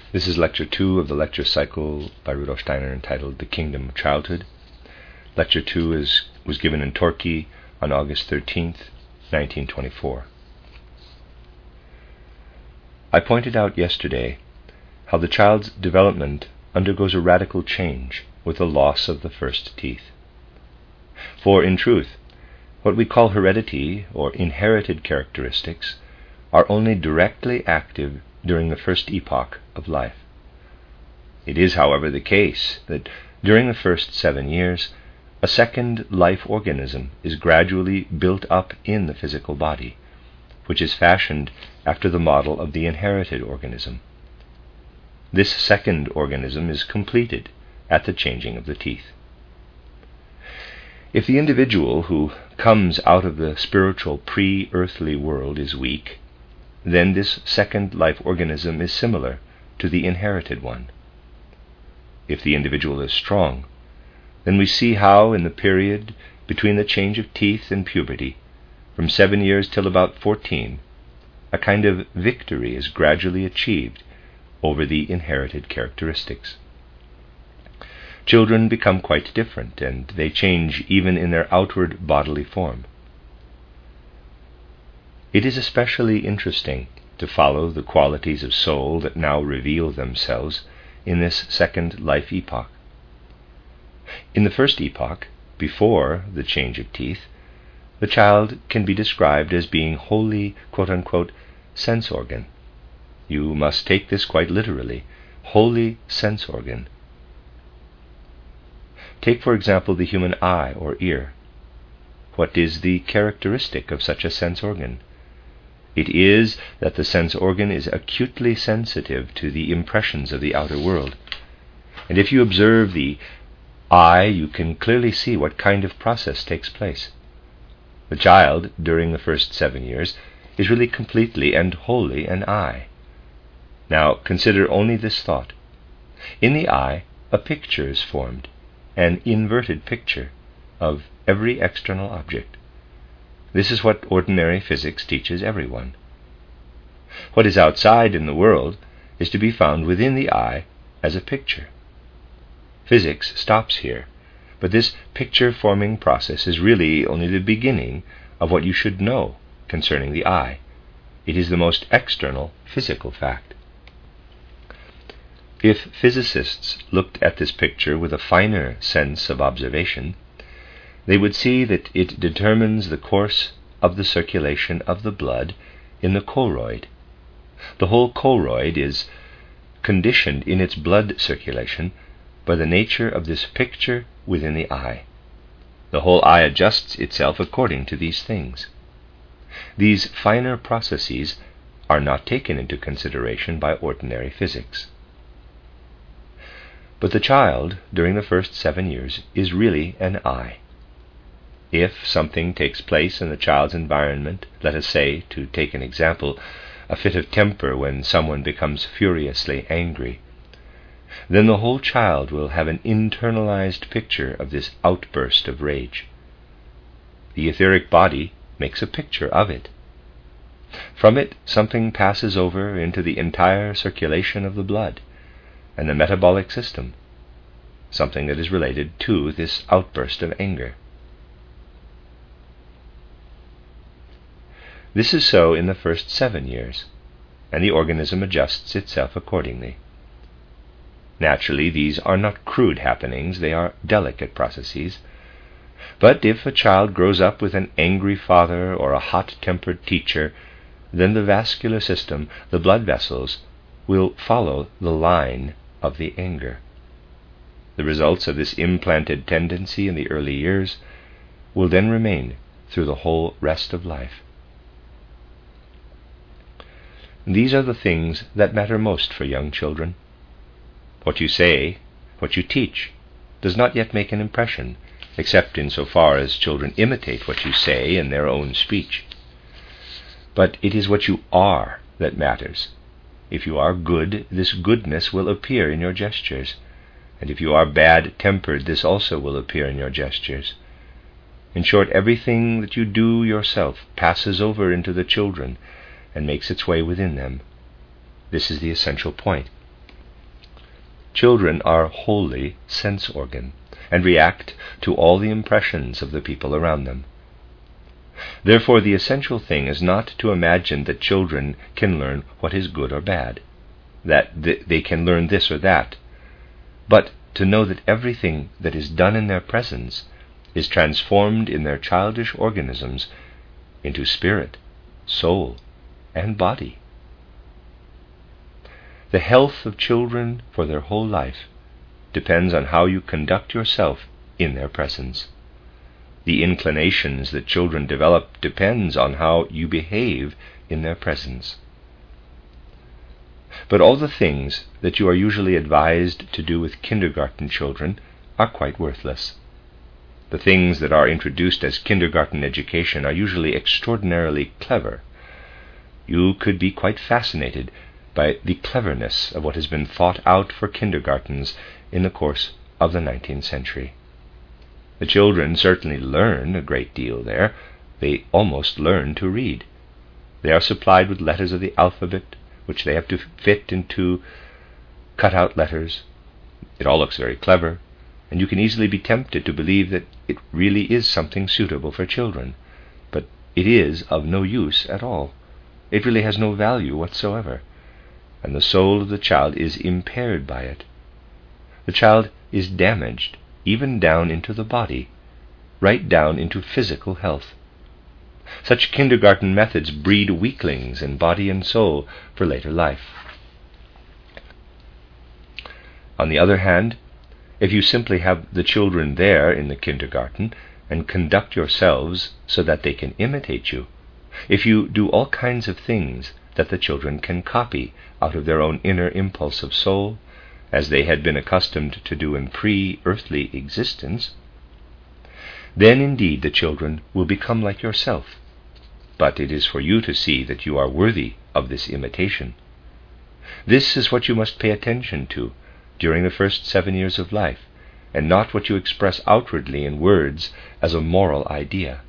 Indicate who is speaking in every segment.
Speaker 1: This is Lecture 2 of the lecture cycle by Rudolf Steiner entitled The Kingdom of Childhood. Lecture 2 was given in Torquay on August 13th, 1924. I pointed out yesterday how the child's development undergoes a radical change with the loss of the first teeth. For, in truth, what we call heredity or inherited characteristics are only directly active during the first epoch of life. It is, however, the case that during the first 7 years, a second life organism is gradually built up in the physical body, which is fashioned after the model of the inherited organism. This second organism is completed at the changing of the teeth. If the individual who comes out of the spiritual pre-earthly world is weak, then this second life organism is similar to the inherited one. If the individual is strong, then we see how in the period between the change of teeth and puberty, from 7 years till about 14, a kind of victory is gradually achieved over the inherited characteristics. Children become quite different, and they change even in their outward bodily form. It is especially interesting to follow the qualities of soul that now reveal themselves in this second life epoch. In the first epoch, before the change of teeth, the child can be described as being wholly, quote-unquote, sense organ. You must take this quite literally, wholly sense organ. Take, for example, the human eye or ear. What is the characteristic of such a sense organ? It is that the sense organ is acutely sensitive to the impressions of the outer world. And if you observe the eye, you can clearly see what kind of process takes place. The child, during the first 7 years, is really completely and wholly an eye. Now, consider only this thought. In the eye, a picture is formed, an inverted picture of every external object. This is what ordinary physics teaches everyone. What is outside in the world is to be found within the eye as a picture. Physics stops here, but this picture-forming process is really only the beginning of what you should know concerning the eye. It is the most external physical fact. If physicists looked at this picture with a finer sense of observation, they would see that it determines the course of the circulation of the blood in the choroid. The whole choroid is conditioned in its blood circulation by the nature of this picture within the eye. The whole eye adjusts itself according to these things. These finer processes are not taken into consideration by ordinary physics. But the child, during the first 7 years, is really an eye. If something takes place in the child's environment, let us say, to take an example, a fit of temper when someone becomes furiously angry, then the whole child will have an internalized picture of this outburst of rage. The etheric body makes a picture of it. From it, something passes over into the entire circulation of the blood and the metabolic system, something that is related to this outburst of anger. This is so in the first 7 years, and the organism adjusts itself accordingly. Naturally, these are not crude happenings, they are delicate processes. But if a child grows up with an angry father or a hot-tempered teacher, then the vascular system, the blood vessels, will follow the line of the anger. The results of this implanted tendency in the early years will then remain through the whole rest of life. These are the things that matter most for young children. What you say, what you teach, does not yet make an impression, except in so far as children imitate what you say in their own speech. But it is what you are that matters. If you are good, this goodness will appear in your gestures, and if you are bad-tempered, this also will appear in your gestures. In short, everything that you do yourself passes over into the children and makes its way within them. This is the essential point. Children are wholly sense organ and react to all the impressions of the people around them. Therefore, the essential thing is not to imagine that children can learn what is good or bad, that they can learn this or that, but to know that everything that is done in their presence is transformed in their childish organisms into spirit, soul, and body. The health of children for their whole life depends on how you conduct yourself in their presence. The inclinations that children develop depends on how you behave in their presence. But all the things that you are usually advised to do with kindergarten children are quite worthless. The things that are introduced as kindergarten education are usually extraordinarily clever. You could be quite fascinated by the cleverness of what has been thought out for kindergartens in the course of the 19th century. The children certainly learn a great deal there. They almost learn to read. They are supplied with letters of the alphabet, which they have to fit into cut-out letters. It all looks very clever, and you can easily be tempted to believe that it really is something suitable for children. But it is of no use at all. It really has no value whatsoever, and the soul of the child is impaired by it. The child is damaged, even down into the body, right down into physical health. Such kindergarten methods breed weaklings in body and soul for later life. On the other hand, if you simply have the children there in the kindergarten and conduct yourselves so that they can imitate you, if you do all kinds of things that the children can copy out of their own inner impulse of soul, as they had been accustomed to do in pre-earthly existence, then indeed the children will become like yourself. But it is for you to see that you are worthy of this imitation. This is what you must pay attention to during the first 7 years of life, and not what you express outwardly in words as a moral idea.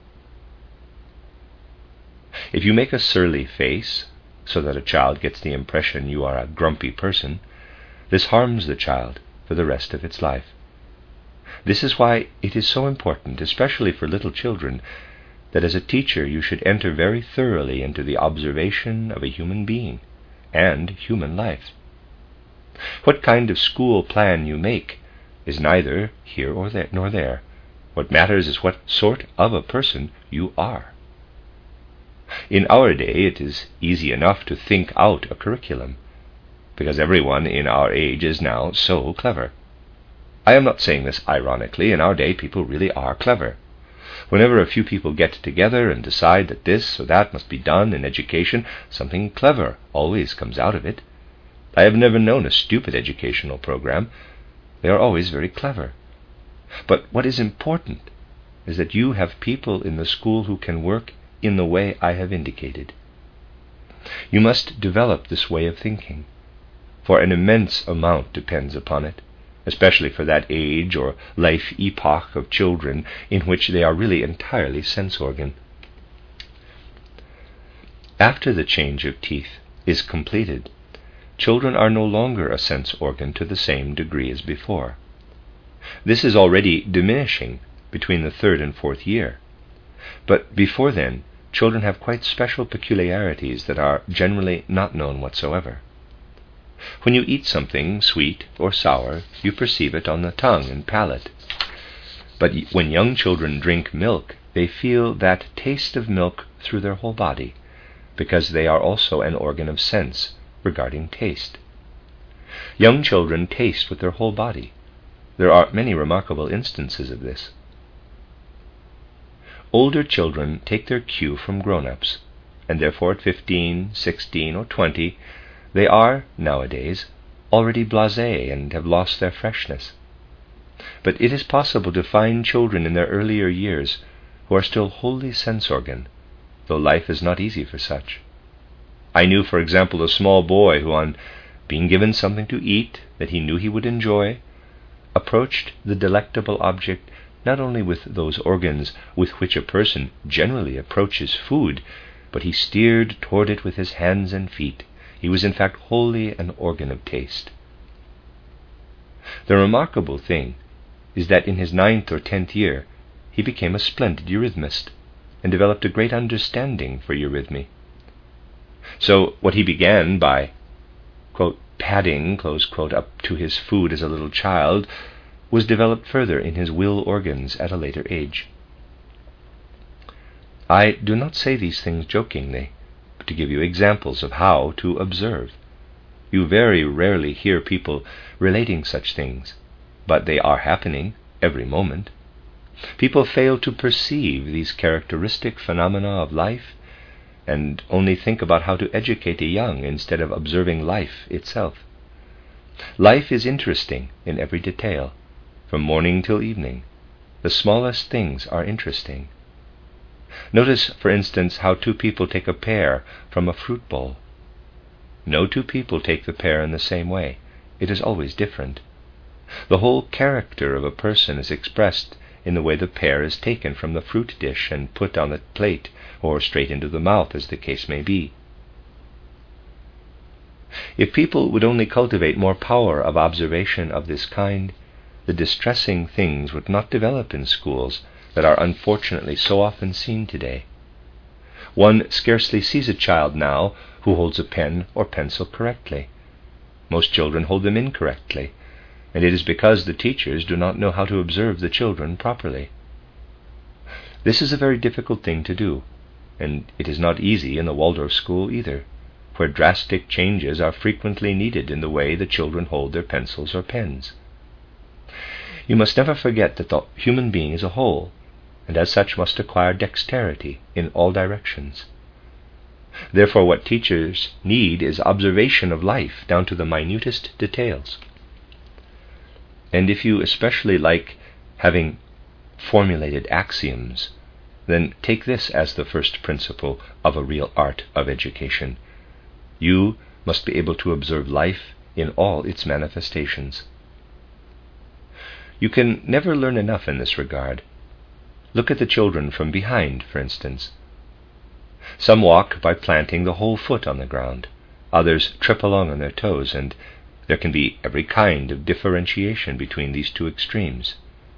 Speaker 1: If you make a surly face, so that a child gets the impression you are a grumpy person, this harms the child for the rest of its life. This is why it is so important, especially for little children, that as a teacher you should enter very thoroughly into the observation of a human being and human life. What kind of school plan you make is neither here or there, nor there. What matters is what sort of a person you are. In our day it is easy enough to think out a curriculum, because everyone in our age is now so clever. I am not saying this ironically. In our day, people really are clever. Whenever a few people get together and decide that this or that must be done in education, something clever always comes out of it. I have never known a stupid educational program. They are always very clever. But what is important is that you have people in the school who can work in the way I have indicated. You must develop this way of thinking, for an immense amount depends upon it, especially for that age or life epoch of children in which they are really entirely sense organ. After the change of teeth is completed, children are no longer a sense organ to the same degree as before. This is already diminishing between the 3rd and 4th year, but before then, children have quite special peculiarities that are generally not known whatsoever. When you eat something sweet or sour, you perceive it on the tongue and palate. But when young children drink milk, they feel that taste of milk through their whole body, because they are also an organ of sense regarding taste. Young children taste with their whole body. There are many remarkable instances of this. Older children take their cue from grown-ups, and therefore at 15, 16, or 20, they are, nowadays, already blasé and have lost their freshness. But it is possible to find children in their earlier years who are still wholly sense organ, though life is not easy for such. I knew, for example, a small boy who, on being given something to eat that he knew he would enjoy, approached the delectable object not only with those organs with which a person generally approaches food, but he steered toward it with his hands and feet. He was in fact wholly an organ of taste. The remarkable thing is that in his 9th or 10th year he became a splendid eurythmist and developed a great understanding for eurythmy. So what he began by, quote, padding, close quote, up to his food as a little child was developed further in his will organs at a later age. I do not say these things jokingly, but to give you examples of how to observe. You very rarely hear people relating such things, but they are happening every moment. People fail to perceive these characteristic phenomena of life and only think about how to educate the young instead of observing life itself. Life is interesting in every detail, from morning till evening. The smallest things are interesting. Notice, for instance, how two people take a pear from a fruit bowl. No two people take the pear in the same way. It is always different. The whole character of a person is expressed in the way the pear is taken from the fruit dish and put on the plate, or straight into the mouth, as the case may be. If people would only cultivate more power of observation of this kind, the distressing things would not develop in schools that are unfortunately so often seen today. One scarcely sees a child now who holds a pen or pencil correctly. Most children hold them incorrectly, and it is because the teachers do not know how to observe the children properly. This is a very difficult thing to do, and it is not easy in the Waldorf school either, where drastic changes are frequently needed in the way the children hold their pencils or pens. You must never forget that the human being is a whole, and as such must acquire dexterity in all directions. Therefore, what teachers need is observation of life down to the minutest details. And if you especially like having formulated axioms, then take this as the first principle of a real art of education. You must be able to observe life in all its manifestations. You can never learn enough in this regard. Look at the children from behind, for instance. Some walk by planting the whole foot on the ground. Others trip along on their toes, and there can be every kind of differentiation between these two extremes.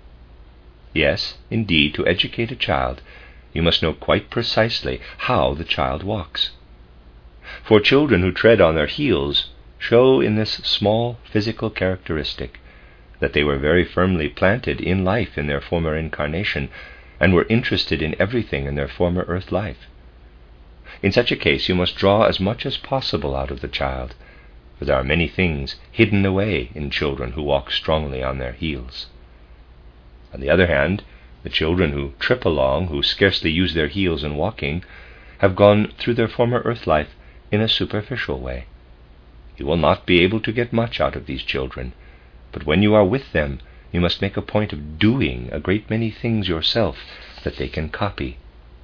Speaker 1: Yes, indeed, to educate a child, you must know quite precisely how the child walks. For children who tread on their heels show in this small physical characteristic that they were very firmly planted in life in their former incarnation, and were interested in everything in their former earth life. In such a case, you must draw as much as possible out of the child, for there are many things hidden away in children who walk strongly on their heels. On the other hand, the children who trip along, who scarcely use their heels in walking, have gone through their former earth life in a superficial way. You will not be able to get much out of these children, but when you are with them, you must make a point of doing a great many things yourself that they can copy.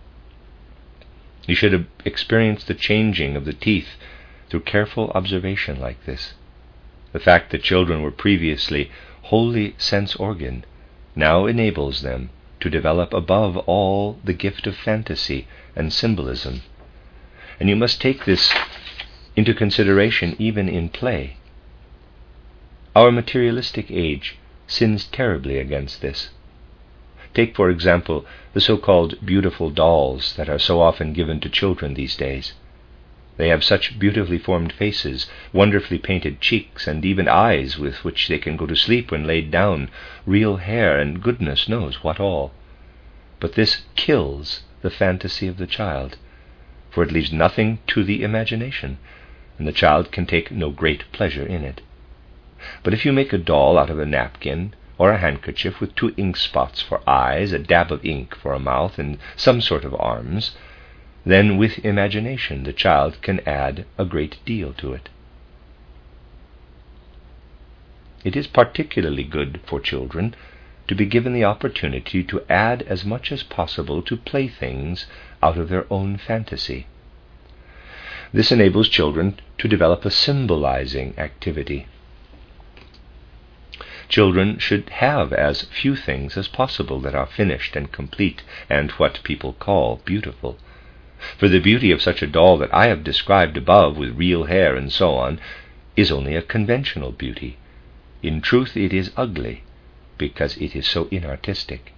Speaker 1: You should have experienced the changing of the teeth through careful observation like this. The fact that children were previously wholly sense-organ now enables them to develop above all the gift of fantasy and symbolism. And you must take this into consideration even in play. Our materialistic age sins terribly against this. Take, for example, the so-called beautiful dolls that are so often given to children these days. They have such beautifully formed faces, wonderfully painted cheeks, and even eyes with which they can go to sleep when laid down, real hair, and goodness knows what all. But this kills the fantasy of the child, for it leaves nothing to the imagination, and the child can take no great pleasure in it. But if you make a doll out of a napkin or a handkerchief with 2 ink spots for eyes, a dab of ink for a mouth, and some sort of arms, then with imagination the child can add a great deal to it. It is particularly good for children to be given the opportunity to add as much as possible to playthings out of their own fantasy. This enables children to develop a symbolizing activity. Children should have as few things as possible that are finished and complete and what people call beautiful. For the beauty of such a doll that I have described above, with real hair and so on, is only a conventional beauty. In truth, it is ugly, because it is so inartistic.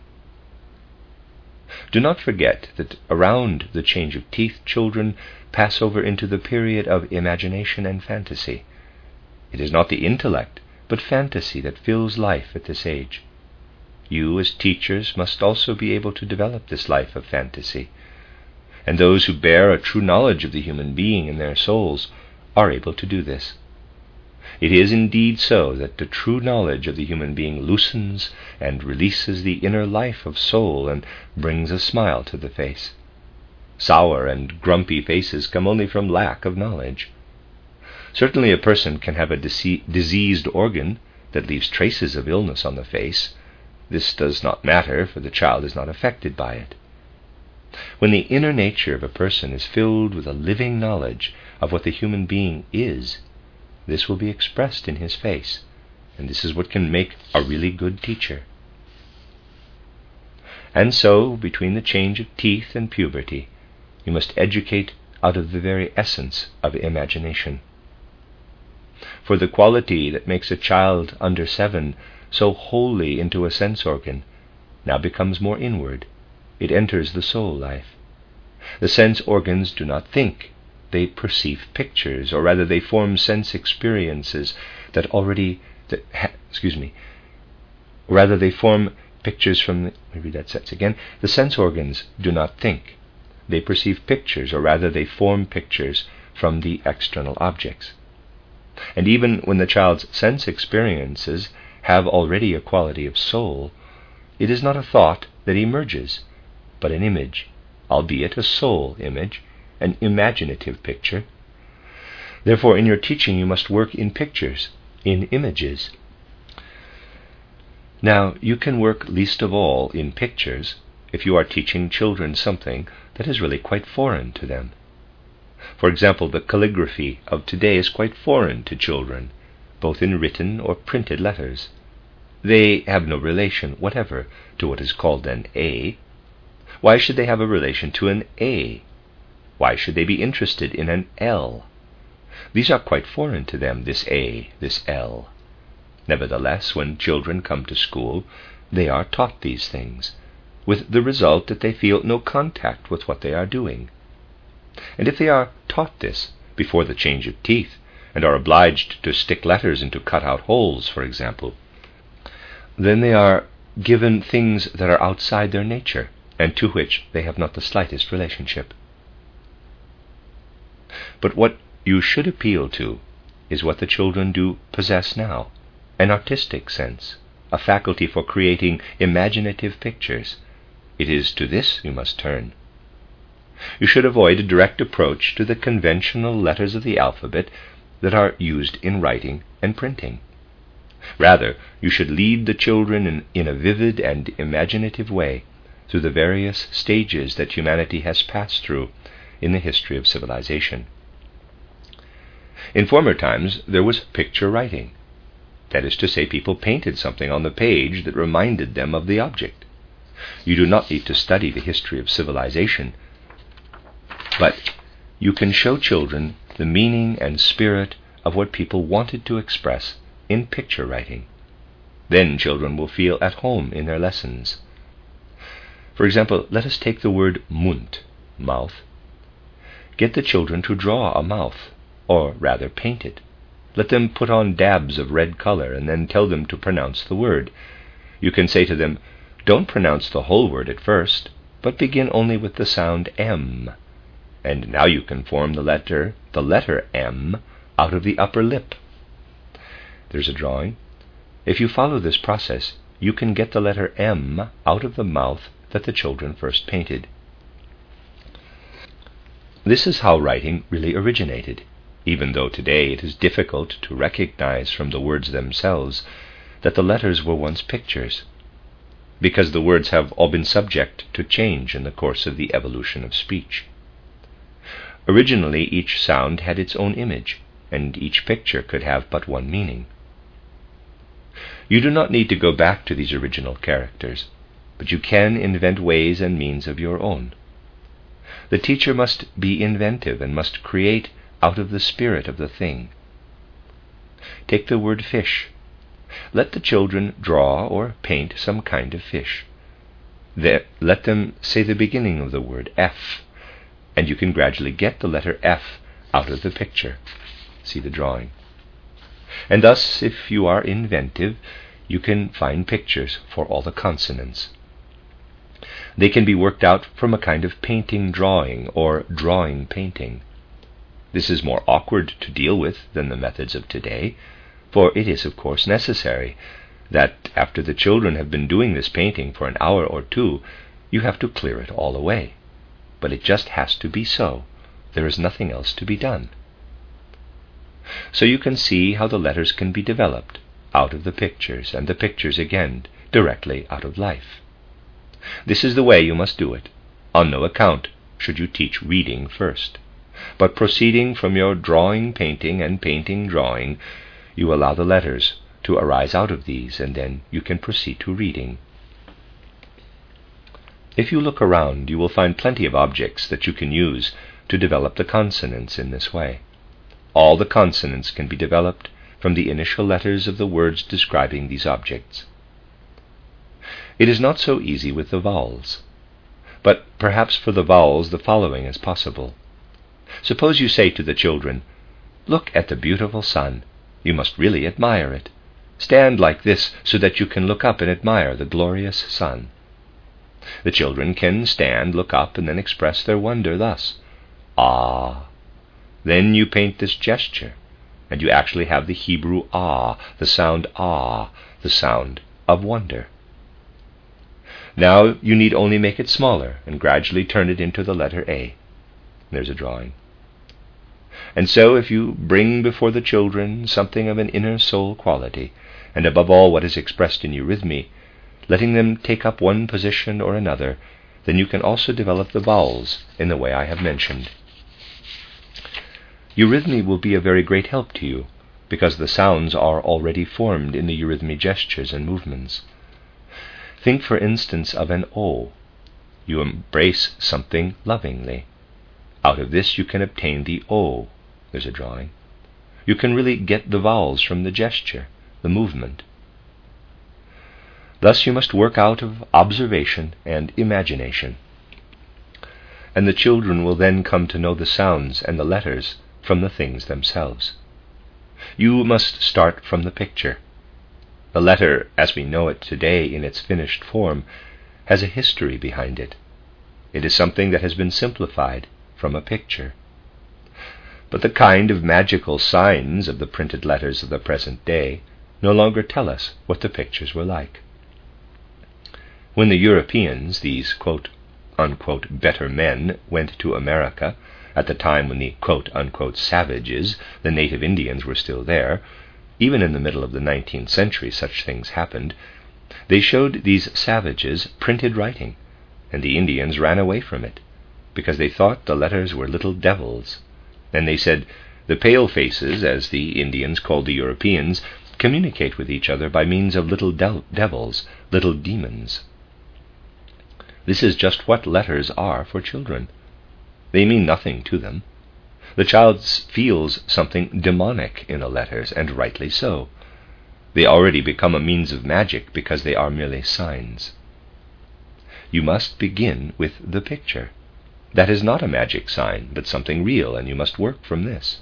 Speaker 1: Do not forget that around the change of teeth, children pass over into the period of imagination and fantasy. It is not the intellect, but fantasy that fills life at this age. You, as teachers, must also be able to develop this life of fantasy, and those who bear a true knowledge of the human being in their souls are able to do this. It is indeed so that the true knowledge of the human being loosens and releases the inner life of soul and brings a smile to the face. Sour and grumpy faces come only from lack of knowledge. Certainly a person can have a diseased organ that leaves traces of illness on the face. This does not matter, for the child is not affected by it. When the inner nature of a person is filled with a living knowledge of what the human being is, this will be expressed in his face, and this is what can make a really good teacher. And so, between the change of teeth and puberty, you must educate out of the very essence of imagination. For the quality that makes a child under 7 so wholly into a sense organ now becomes more inward. It enters the soul life. The sense organs do not think. They perceive pictures, or rather they form sense experiences they form pictures from let me read that sentence again. The sense organs do not think. They perceive pictures, or rather they form pictures from the external objects. And even when the child's sense experiences have already a quality of soul, it is not a thought that emerges, but an image, albeit a soul image, an imaginative picture. Therefore, in your teaching, you must work in pictures, in images. Now, you can work least of all in pictures if you are teaching children something that is really quite foreign to them. For example, the calligraphy of today is quite foreign to children, both in written or printed letters. They have no relation whatever to what is called an A. Why should they have a relation to an A? Why should they be interested in an L? These are quite foreign to them, this A, this L. Nevertheless, when children come to school, they are taught these things, with the result that they feel no contact with what they are doing. And if they are taught this before the change of teeth, and are obliged to stick letters into cut-out holes, for example, then they are given things that are outside their nature, and to which they have not the slightest relationship. But what you should appeal to is what the children do possess now, an artistic sense, a faculty for creating imaginative pictures. It is to this you must turn. You should avoid a direct approach to the conventional letters of the alphabet that are used in writing and printing. Rather, you should lead the children in a vivid and imaginative way through the various stages that humanity has passed through in the history of civilization. In former times, there was picture writing. That is to say, people painted something on the page that reminded them of the object. You do not need to study the history of civilization, but you can show children the meaning and spirit of what people wanted to express in picture writing. Then children will feel at home in their lessons. For example, let us take the word Mund, mouth. Get the children to draw a mouth, or rather paint it. Let them put on dabs of red color, and then tell them to pronounce the word. You can say to them, don't pronounce the whole word at first, but begin only with the sound M. And now you can form the letter M out of the upper lip. There's a drawing. If you follow this process, you can get the letter M out of the mouth that the children first painted. This is how writing really originated, even though today it is difficult to recognize from the words themselves that the letters were once pictures, because the words have all been subject to change in the course of the evolution of speech. Originally, each sound had its own image, and each picture could have but one meaning. You do not need to go back to these original characters, but you can invent ways and means of your own. The teacher must be inventive and must create out of the spirit of the thing. Take the word fish. Let the children draw or paint some kind of fish. Let them say the beginning of the word F, and you can gradually get the letter F out of the picture. See the drawing. And thus, if you are inventive, you can find pictures for all the consonants. They can be worked out from a kind of painting drawing or drawing painting. This is more awkward to deal with than the methods of today, for it is of course necessary that after the children have been doing this painting for an hour or two, you have to clear it all away. But it just has to be so. There is nothing else to be done. So you can see how the letters can be developed out of the pictures, and the pictures again directly out of life. This is the way you must do it. On no account should you teach reading first, but proceeding from your drawing painting and painting drawing, you allow the letters to arise out of these, and then you can proceed to reading. If you look around, you will find plenty of objects that you can use to develop the consonants in this way. All the consonants can be developed from the initial letters of the words describing these objects. It is not so easy with the vowels, but perhaps for the vowels the following is possible. Suppose you say to the children, "Look at the beautiful sun. You must really admire it. Stand like this so that you can look up and admire the glorious sun." The children can stand, look up, and then express their wonder thus, "Ah." Then you paint this gesture, and you actually have the Hebrew ah, the sound of wonder. Now you need only make it smaller and gradually turn it into the letter A. There's a drawing. And so if you bring before the children something of an inner soul quality, and above all what is expressed in eurythmy, letting them take up one position or another, then you can also develop the vowels in the way I have mentioned. Eurythmy will be a very great help to you, because the sounds are already formed in the eurythmy gestures and movements. Think, for instance, of an O. You embrace something lovingly. Out of this you can obtain the O. There's a drawing. You can really get the vowels from the gesture, the movement. Thus you must work out of observation and imagination. And the children will then come to know the sounds and the letters from the things themselves. You must start from the picture. The letter, as we know it today in its finished form, has a history behind it. It is something that has been simplified from a picture. But the kind of magical signs of the printed letters of the present day no longer tell us what the pictures were like. When the Europeans, these quote-unquote better men, went to America, at the time when the quote-unquote savages, the native Indians, were still there, even in the middle of the 19th century such things happened, they showed these savages printed writing, and the Indians ran away from it, because they thought the letters were little devils. And they said, "The pale faces, as the Indians called the Europeans, communicate with each other by means of little devils, little demons." This is just what letters are for children. They mean nothing to them. The child feels something demonic in the letters, and rightly so. They already become a means of magic because they are merely signs. You must begin with the picture. That is not a magic sign, but something real, and you must work from this.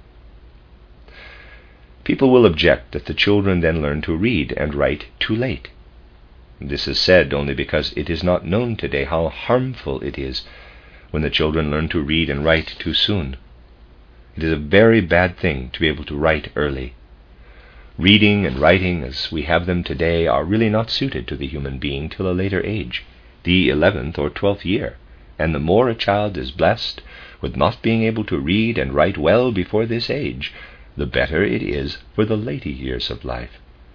Speaker 1: People will object that the children then learn to read and write too late. This is said only because it is not known today how harmful it is when the children learn to read and write too soon. It is a very bad thing to be able to write early. Reading and writing as we have them today are really not suited to the human being till a later age, the 11th or 12th year, and the more a child is blessed with not being able to read and write well before this age, the better it is for the later years of life.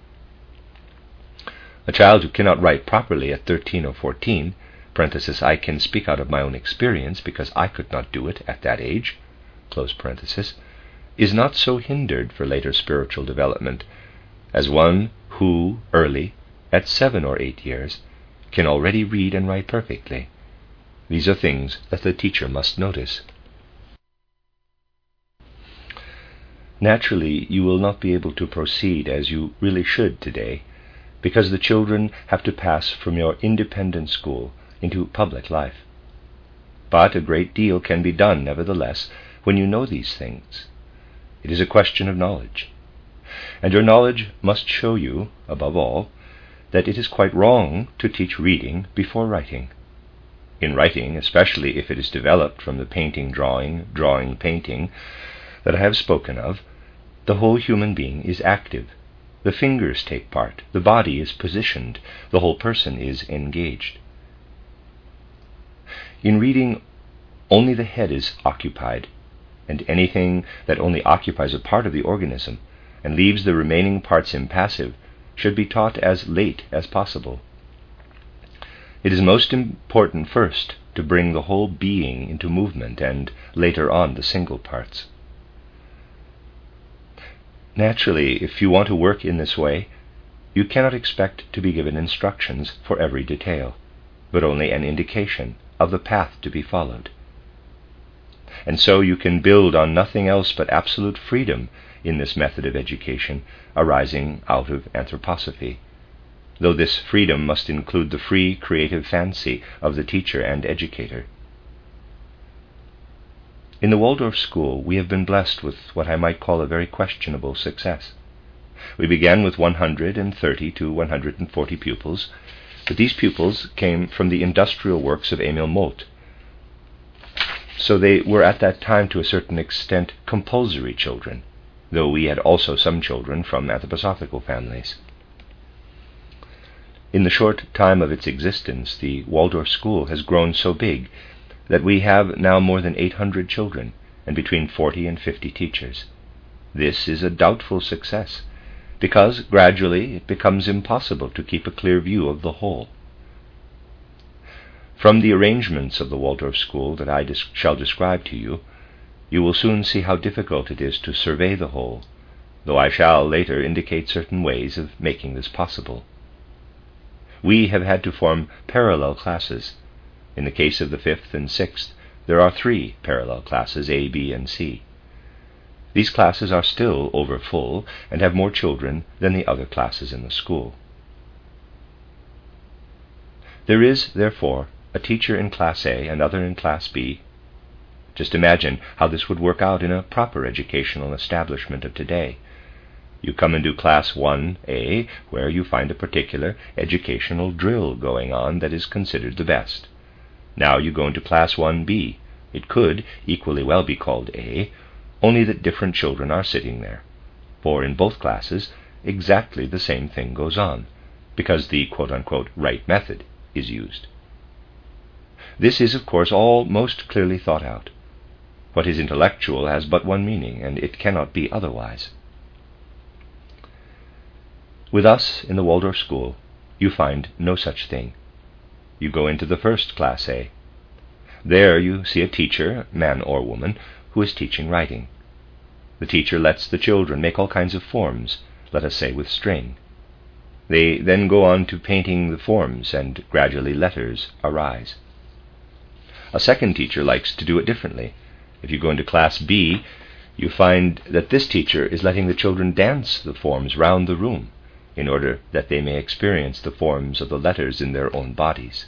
Speaker 1: A child who cannot write properly at 13 or 14, I can speak out of my own experience because I could not do it at that age, is not so hindered for later spiritual development as one who, early, at 7 or 8 years, can already read and write perfectly. These are things that the teacher must notice. Naturally, you will not be able to proceed as you really should today, because the children have to pass from your independent school into public life. But a great deal can be done, nevertheless, when you know these things. It is a question of knowledge. And your knowledge must show you, above all, that it is quite wrong to teach reading before writing. In writing, especially if it is developed from the painting, drawing, painting, that I have spoken of, the whole human being is active. The fingers take part, the body is positioned, the whole person is engaged. In reading, only the head is occupied, and anything that only occupies a part of the organism and leaves the remaining parts impassive should be taught as late as possible. It is most important first to bring the whole being into movement, and later on the single parts. Naturally, if you want to work in this way, you cannot expect to be given instructions for every detail, but only an indication of the path to be followed. And so you can build on nothing else but absolute freedom in this method of education arising out of anthroposophy, though this freedom must include the free creative fancy of the teacher and educator. In the Waldorf school, we have been blessed with what I might call a very questionable success. We began with 130 to 140 pupils, but these pupils came from the industrial works of Emil Molt. So they were at that time to a certain extent compulsory children, though we had also some children from anthroposophical families. In the short time of its existence, the Waldorf school has grown so big that we have now more than 800 children and between 40 and 50 teachers. This is a doubtful success, because gradually it becomes impossible to keep a clear view of the whole. From the arrangements of the Waldorf school that I shall describe to you, you will soon see how difficult it is to survey the whole, though I shall later indicate certain ways of making this possible. We have had to form parallel classes. In the case of the 5th and 6th, there are 3 parallel classes, A, B, and C. These classes are still over full and have more children than the other classes in the school. There is, therefore, a teacher in Class A, another in Class B. Just imagine how this would work out in a proper educational establishment of today. You come into Class 1A, where you find a particular educational drill going on that is considered the best. Now you go into Class 1B. It could equally well be called A, only that different children are sitting there. For in both classes, exactly the same thing goes on, because the quote-unquote right method is used. This is, of course, all most clearly thought out. What is intellectual has but one meaning, and it cannot be otherwise. With us in the Waldorf school, you find no such thing. You go into the first Class A. There you see a teacher, man or woman, who is teaching writing. The teacher lets the children make all kinds of forms, let us say with string. They then go on to painting the forms, and gradually letters arise. A second teacher likes to do it differently. If you go into Class B, you find that this teacher is letting the children dance the forms round the room, in order that they may experience the forms of the letters in their own bodies.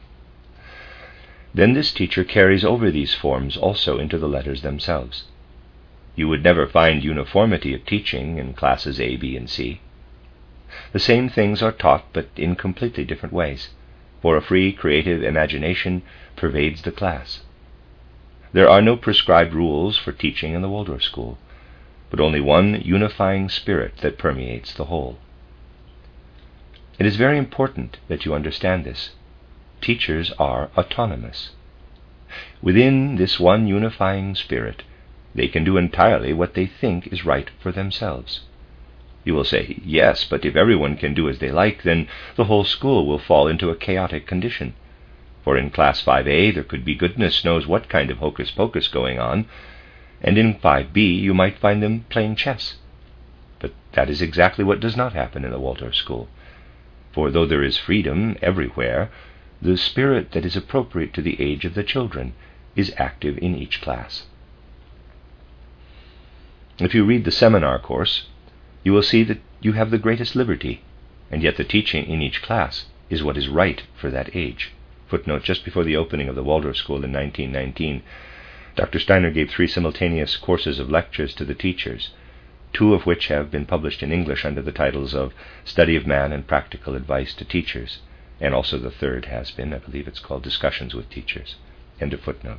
Speaker 1: Then this teacher carries over these forms also into the letters themselves. You would never find uniformity of teaching in Classes A, B, and C. The same things are taught, but in completely different ways, for a free creative imagination pervades the class. There are no prescribed rules for teaching in the Waldorf school, but only one unifying spirit that permeates the whole. It is very important that you understand this. Teachers are autonomous. Within this one unifying spirit, they can do entirely what they think is right for themselves. You will say, yes, but if everyone can do as they like, then the whole school will fall into a chaotic condition. For in Class 5A there could be goodness knows what kind of hocus-pocus going on, and in 5B you might find them playing chess. But that is exactly what does not happen in the Waldorf school. For though there is freedom everywhere, the spirit that is appropriate to the age of the children is active in each class. If you read the seminar course, you will see that you have the greatest liberty, and yet the teaching in each class is what is right for that age. Footnote: just before the opening of the Waldorf School in 1919, Dr. Steiner gave 3 simultaneous courses of lectures to the teachers, 2 of which have been published in English under the titles of Study of Man and Practical Advice to Teachers, and also the third has been, I believe it's called Discussions with Teachers. End of footnote.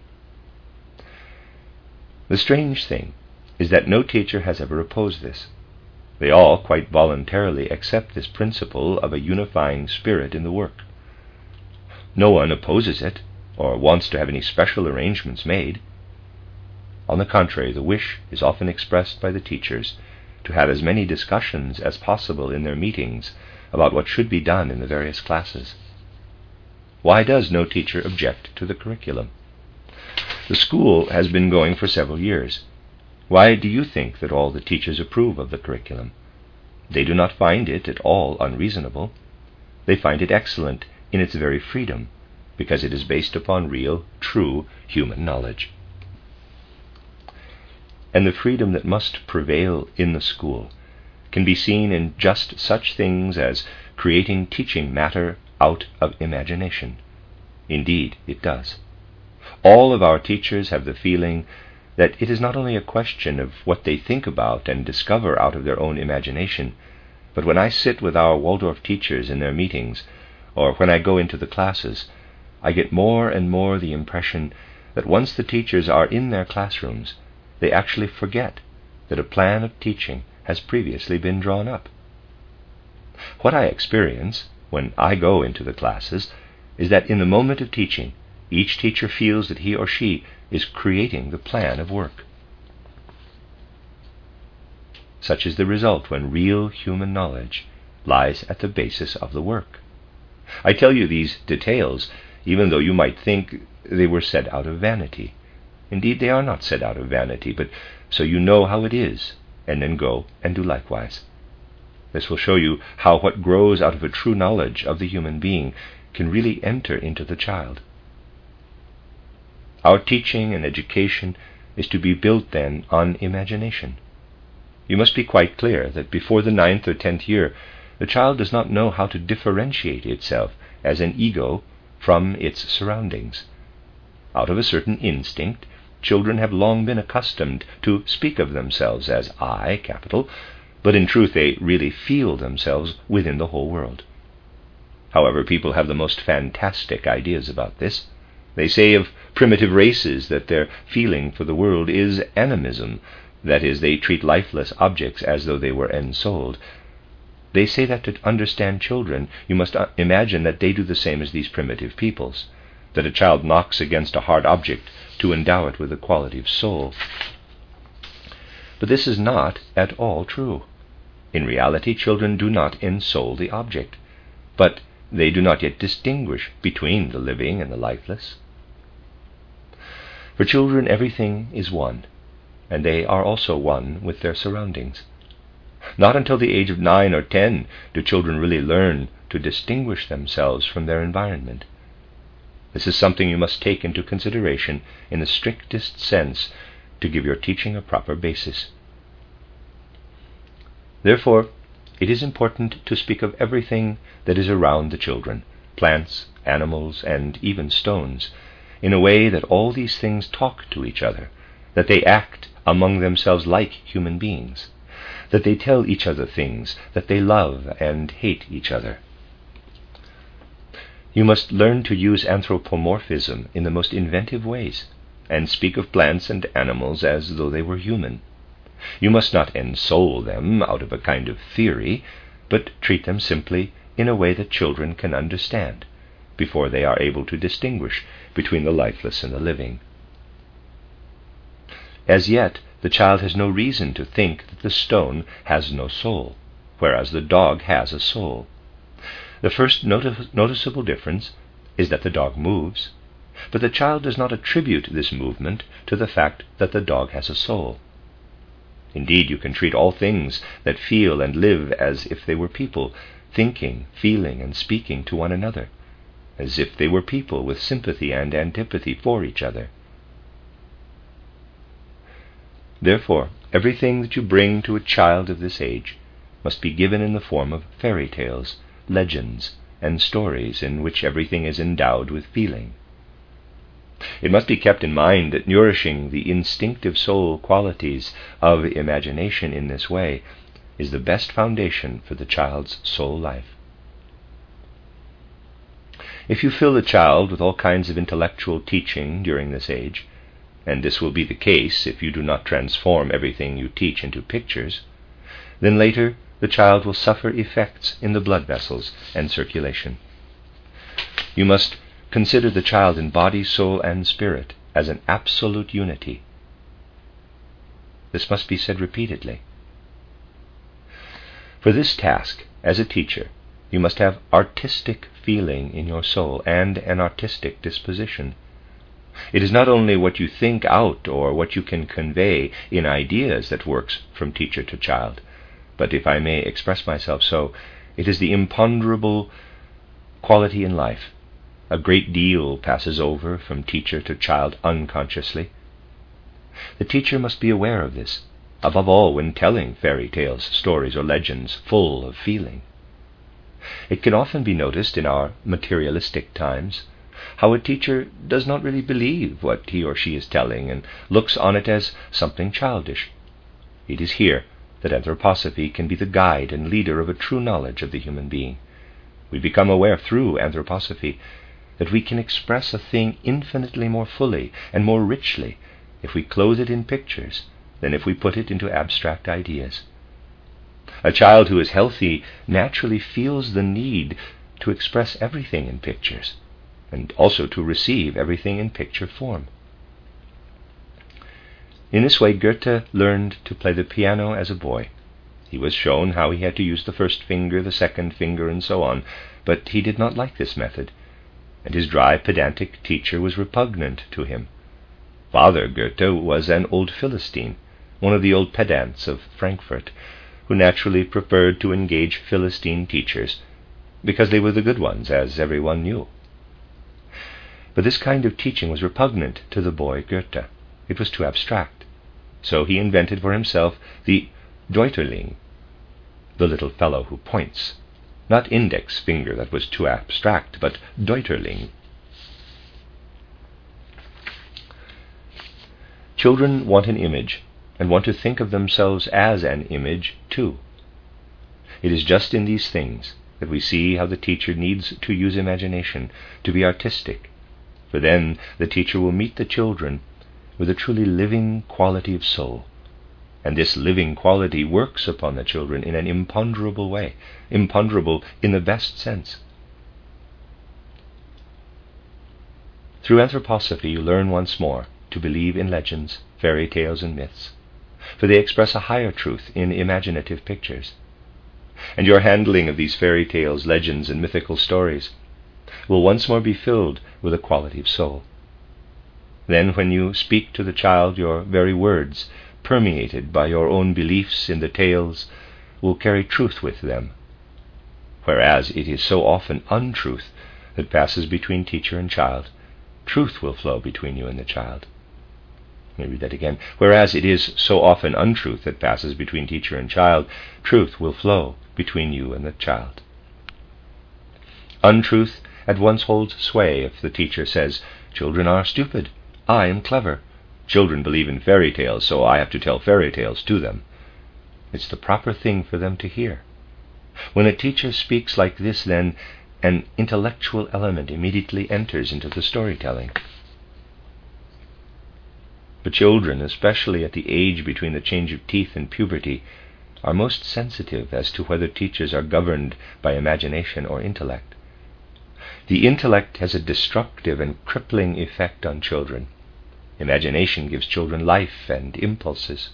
Speaker 1: The strange thing is that no teacher has ever opposed this. They all quite voluntarily accept this principle of a unifying spirit in the work. No one opposes it or wants to have any special arrangements made. On the contrary, the wish is often expressed by the teachers to have as many discussions as possible in their meetings about what should be done in the various classes. Why does no teacher object to the curriculum? The school has been going for several years. Why do you think that all the teachers approve of the curriculum? They do not find it at all unreasonable. They find it excellent in its very freedom, because it is based upon real, true human knowledge. And the freedom that must prevail in the school can be seen in just such things as creating teaching matter out of imagination. Indeed, it does. All of our teachers have the feeling that it is not only a question of what they think about and discover out of their own imagination, but when I sit with our Waldorf teachers in their meetings, or when I go into the classes, I get more and more the impression that once the teachers are in their classrooms, they actually forget that a plan of teaching has previously been drawn up. What I experience when I go into the classes is that in the moment of teaching, each teacher feels that he or she is creating the plan of work. Such is the result when real human knowledge lies at the basis of the work. I tell you these details even though you might think they were said out of vanity. Indeed, they are not said out of vanity, but so you know how it is, and then go and do likewise. This will show you how what grows out of a true knowledge of the human being can really enter into the child. Our teaching and education is to be built then on imagination. You must be quite clear that before the 9th or 10th year, the child does not know how to differentiate itself as an ego from its surroundings. Out of a certain instinct, children have long been accustomed to speak of themselves as I, capital, but in truth they really feel themselves within the whole world. However, people have the most fantastic ideas about this. They say of primitive races that their feeling for the world is animism, that is, they treat lifeless objects as though they were ensouled. They say that to understand children, you must imagine that they do the same as these primitive peoples, that a child knocks against a hard object to endow it with the quality of soul. But this is not at all true. In reality, children do not ensoul the object, but they do not yet distinguish between the living and the lifeless. For children, everything is one, and they are also one with their surroundings. Not until the age of 9 or 10 do children really learn to distinguish themselves from their environment. This is something you must take into consideration in the strictest sense to give your teaching a proper basis. Therefore, it is important to speak of everything that is around the children, plants, animals, and even stones, in a way that all these things talk to each other, that they act among themselves like human beings, that they tell each other things, that they love and hate each other. You must learn to use anthropomorphism in the most inventive ways, and speak of plants and animals as though they were human. You must not ensoul them out of a kind of theory, but treat them simply in a way that children can understand, before they are able to distinguish between the lifeless and the living. As yet, the child has no reason to think that the stone has no soul, whereas the dog has a soul. The first noticeable difference is that the dog moves, but the child does not attribute this movement to the fact that the dog has a soul. Indeed, you can treat all things that feel and live as if they were people, thinking, feeling, and speaking to one another, as if they were people with sympathy and antipathy for each other. Therefore, Everything that you bring to a child of this age must be given in the form of fairy tales, legends, and stories in which everything is endowed with feeling. It must be kept in mind that nourishing the instinctive soul qualities of imagination in this way is the best foundation for the child's soul life. If you fill the child with all kinds of intellectual teaching during this age, and this will be the case if you do not transform everything you teach into pictures, then later the child will suffer effects in the blood vessels and circulation. You must consider the child in body, soul, and spirit as an absolute unity. This must be said repeatedly. For this task, as a teacher, you must have artistic feeling in your soul and an artistic disposition. It is not only what you think out or what you can convey in ideas that works from teacher to child, but if I may express myself so, it is the imponderable quality in life. A great deal passes over from teacher to child unconsciously. The teacher must be aware of this, above all when telling fairy tales, stories, or legends full of feeling. It can often be noticed in our materialistic times how a teacher does not really believe what he or she is telling and looks on it as something childish. It is here that anthroposophy can be the guide and leader of a true knowledge of the human being. We become aware through anthroposophy that we can express a thing infinitely more fully and more richly if we clothe it in pictures than if we put it into abstract ideas. A child who is healthy naturally feels the need to express everything in pictures, and also to receive everything in picture form. In this way, Goethe learned to play the piano as a boy. He was shown how he had to use the first finger, the second finger, and so on, but he did not like this method, and his dry, pedantic teacher was repugnant to him. Father Goethe was an old Philistine, one of the old pedants of Frankfurt, who naturally preferred to engage Philistine teachers, because they were the good ones, as everyone knew. But this kind of teaching was repugnant to the boy Goethe. It was too abstract. So he invented for himself the Deuterling, the little fellow who points. Not index finger, that was too abstract, but Deuterling. Children want an image, and want to think of themselves as an image too. It is just in these things that we see how the teacher needs to use imagination, to be artistic, for then the teacher will meet the children with a truly living quality of soul, and this living quality works upon the children in an imponderable way, imponderable in the best sense. Through anthroposophy you learn once more to believe in legends, fairy tales, and myths, for they express a higher truth in imaginative pictures. And your handling of these fairy tales, legends, and mythical stories will once more be filled with a quality of soul. Then when you speak to the child, your very words, permeated by your own beliefs in the tales, will carry truth with them, whereas it is so often untruth that passes between teacher and child. Truth will flow between you and the child. Let me read that again. Whereas it is so often untruth that passes between teacher and child, truth will flow between you and the child. Untruth at once holds sway if the teacher says, "Children are stupid. I am clever. Children believe in fairy tales, so I have to tell fairy tales to them." It's the proper thing for them to hear. When a teacher speaks like this, then an intellectual element immediately enters into the storytelling. But children, especially at the age between the change of teeth and puberty, are most sensitive as to whether teachers are governed by imagination or intellect. The intellect has a destructive and crippling effect on children. Imagination gives children life and impulses.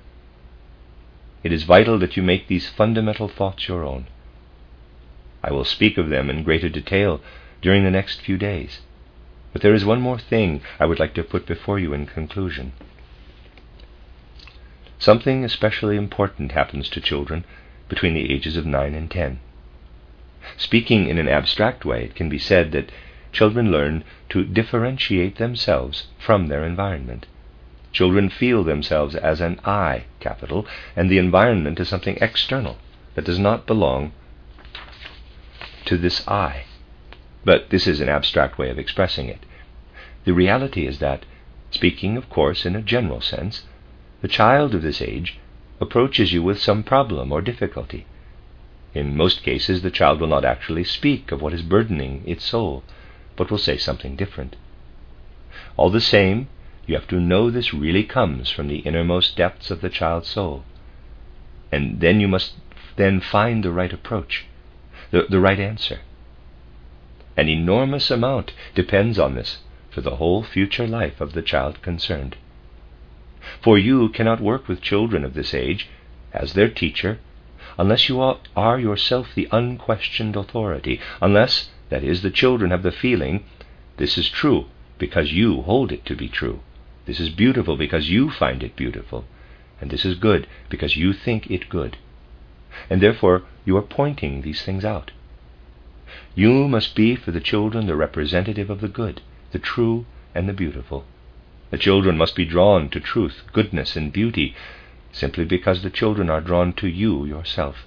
Speaker 1: It is vital that you make these fundamental thoughts your own. I will speak of them in greater detail during the next few days. But there is one more thing I would like to put before you in conclusion. Something especially important happens to children between the ages of 9 and 10. Speaking in an abstract way, it can be said that children learn to differentiate themselves from their environment. Children feel themselves as an I, capital, and the environment is something external that does not belong to this I. But this is an abstract way of expressing it. The reality is that, speaking of course in a general sense, the child of this age approaches you with some problem or difficulty. In most cases, the child will not actually speak of what is burdening its soul, but will say something different. All the same, you have to know this really comes from the innermost depths of the child's soul. And then you must then find the right approach, the right answer. An enormous amount depends on this for the whole future life of the child concerned. For you cannot work with children of this age as their teacher unless you are yourself the unquestioned authority, unless, that is, the children have the feeling, this is true because you hold it to be true, this is beautiful because you find it beautiful, and this is good because you think it good. And therefore you are pointing these things out. You must be for the children the representative of the good, the true, and the beautiful. The children must be drawn to truth, goodness, and beauty, simply because the children are drawn to you yourself.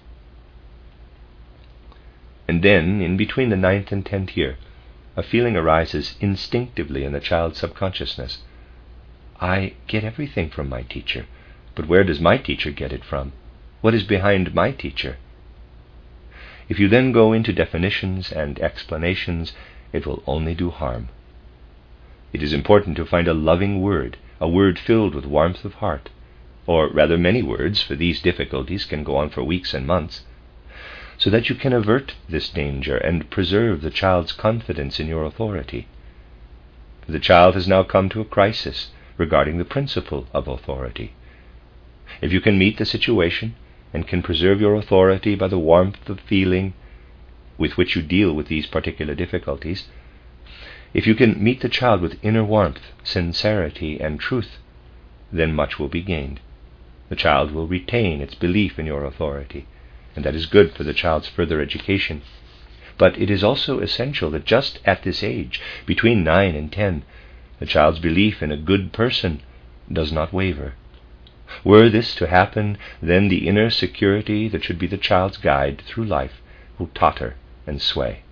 Speaker 1: And then, in between the 9th and 10th year, a feeling arises instinctively in the child's subconsciousness. I get everything from my teacher, but where does my teacher get it from? What is behind my teacher? If you then go into definitions and explanations, it will only do harm. It is important to find a loving word, a word filled with warmth of heart, or rather many words, for these difficulties can go on for weeks and months, so that you can avert this danger and preserve the child's confidence in your authority. The child has now come to a crisis regarding the principle of authority. If you can meet the situation and can preserve your authority by the warmth of feeling with which you deal with these particular difficulties, if you can meet the child with inner warmth, sincerity, and truth, then much will be gained. The child will retain its belief in your authority, and that is good for the child's further education. But it is also essential that just at this age, between 9 and 10, the child's belief in a good person does not waver. Were this to happen, then the inner security that should be the child's guide through life will totter and sway.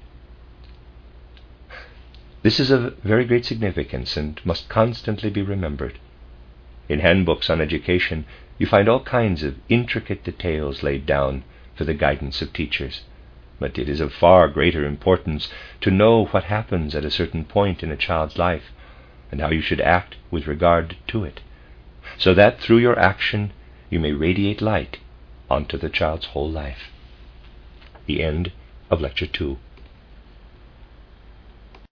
Speaker 1: This is of very great significance and must constantly be remembered. In handbooks on education, you find all kinds of intricate details laid down for the guidance of teachers, but it is of far greater importance to know what happens at a certain point in a child's life and how you should act with regard to it, so that through your action you may radiate light onto the child's whole life. The end of Lecture 2.